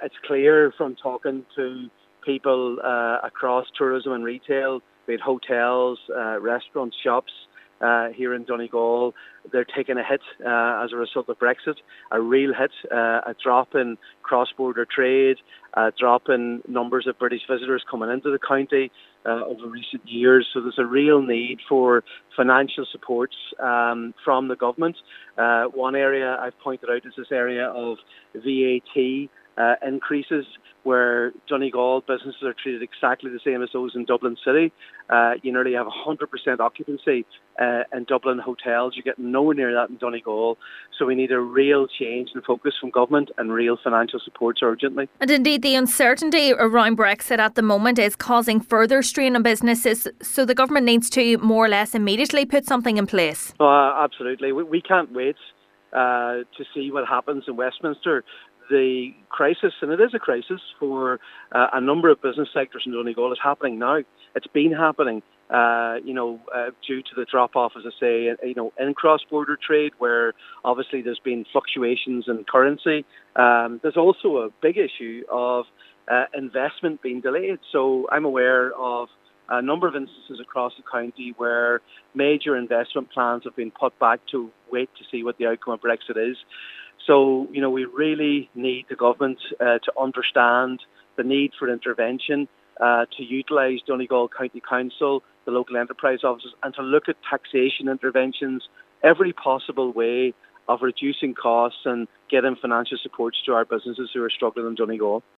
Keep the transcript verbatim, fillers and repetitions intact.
it's clear from talking to people uh, across tourism and retail, be it hotels, uh, restaurants, shops, Uh, here in Donegal, they're taking a hit uh, as a result of Brexit, a real hit, uh, a drop in cross-border trade, a drop in numbers of British visitors coming into the county uh, over recent years. So there's a real need for financial supports um, from the government. Uh, one area I've pointed out is this area of V A T uh, increases, where Donegal businesses are treated exactly the same as those in Dublin City. Uh, you nearly have one hundred percent occupancy uh, in Dublin hotels. You get nowhere near that in Donegal. So we need a real change in focus from government and real financial supports urgently. And indeed, the uncertainty around Brexit at the moment is causing further strain on businesses. So the government needs to more or less immediately put something in place. Uh, absolutely. We, we can't wait uh, to see what happens in Westminster. The crisis, and it is a crisis for uh, a number of business sectors in Donegal, is happening now. It's been happening, uh, you know, uh, due to the drop-off, as I say, you know, in cross-border trade, where obviously there's been fluctuations in currency. Um, there's also a big issue of uh, investment being delayed. So I'm aware of a number of instances across the county where major investment plans have been put back to wait to see what the outcome of Brexit is. So, you know, we really need the government uh, to understand the need for intervention, uh, to utilise Donegal County Council, the local enterprise offices, and to look at taxation interventions, every possible way of reducing costs and getting financial supports to our businesses who are struggling in Donegal.